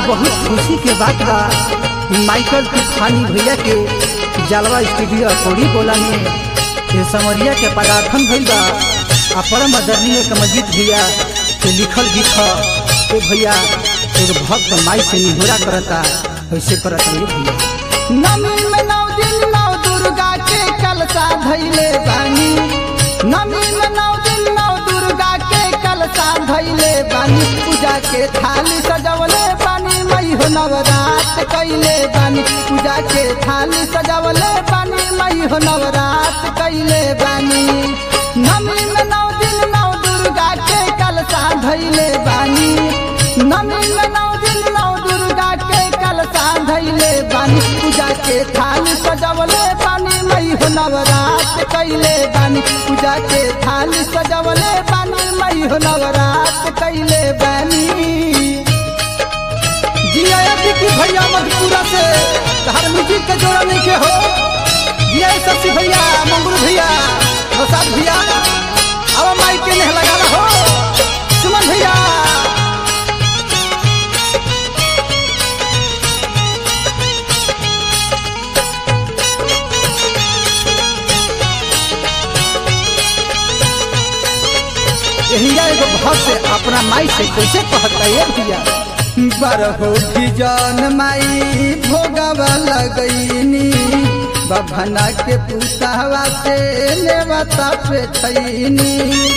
बहुत खुशी के बात बा। माइकल तूफानी भैया के जलवा स्टूडियो कोड़ी बोला में ये समरिया के पदार्पण भइल बा। परम आदरणीय कमलजीत भैया के लिखल गीत ए भैया एक भक्त माई से निहोरा करता वैसे करता है भैया। नमी में 9 दिन 9 दुर्गा के कलशा धैले बानी, नमी में 9 दिन 9 दुर्गा के कलशा धैले बानी, पूजा के थाली सजवले बानी, मई हो नवरात कैले बानी, पूजा के थाली सजवले बानी, मई हो नवरात कैले बानी। नमी में 9 दिन 9 दुर्गा के कलशा धैले बानी, नमी में 9 दिन 9 दुर्गा के कलशा धैले बानी, पूजा के थाली सजवले बानी, मई हो नवरात कैले बानी, पूजा के थाली सजवले बानी, मई हो नवरात कैले बानी। जिया की भैया मधुपुरा से हर म्यूजिक के जोड़ा नहीं के हो, जिया शशि भैया, मंगरू भैया, प्रसाद भैया, अब माइक के नहीं लगा हो, सुमन भैया। यहिया एगो भक्त अपना माई से कैसे कहता है भैया। बरहो जान माई भोगवा लगैनी, बभना के पुतहवा से नेवता पे थैनी,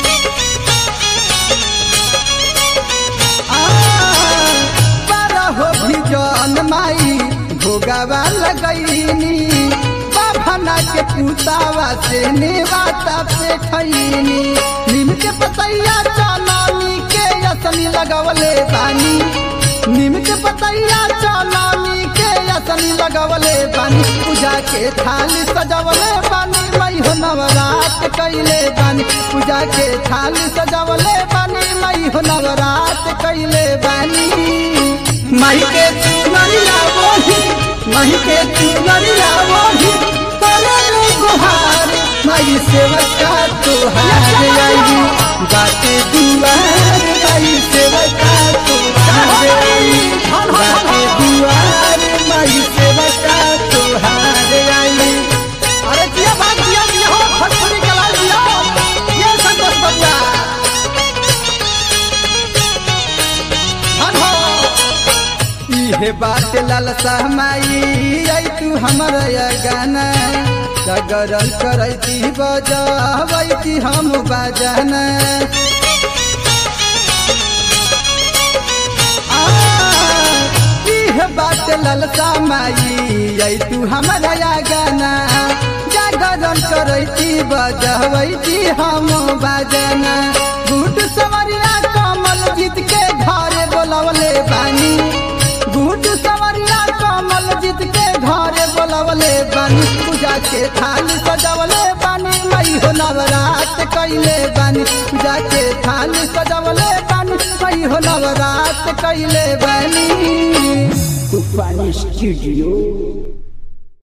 बरहो जान माई भोगवा लगैनी, बभना के पुतहवा से नेवता पे थैनी, नीम के पतैया चालानी के असनी लगवले बानी, नीम के पतैया चालानी के असनी लगवले बानी, पूजा के थाली सजवले बानी, मई हो नवरात कैले बानी, पूजा के थाली सजवले बानी, मई हो नवरात कैले बानी। माई के चुनरिया वही, माई के चुनरिया वही, करनु गुहार माई सेवका तुहार आई, बाटे दुआर माई सेवका तुहार आई, बाटे दुआर माई सेवका तुहार आई। अरे दिया बात दिया हो, फटफटी कला दिया, ये संतोष बबुआ धन हो। इहे बात लालसा माई आई तू हमर गाना, जागरण करैती बजावैती हम बाजाना, इहे बात लालसा माई आई तू हमर गाना, जागरण करैती बजावैती हम बाजाना। बूट सवरिया कमल जीत के घरे बोलवले बानी, बूट सवरिया कमल जीत के घरे बोलवले बानी, पूजा के थाली सजवले बानी, मई हो नवरात कैले बानी, पूजा के थाली सजवले बानी, मई हो नवरात कैले बानी। तूफानी स्टूडियो।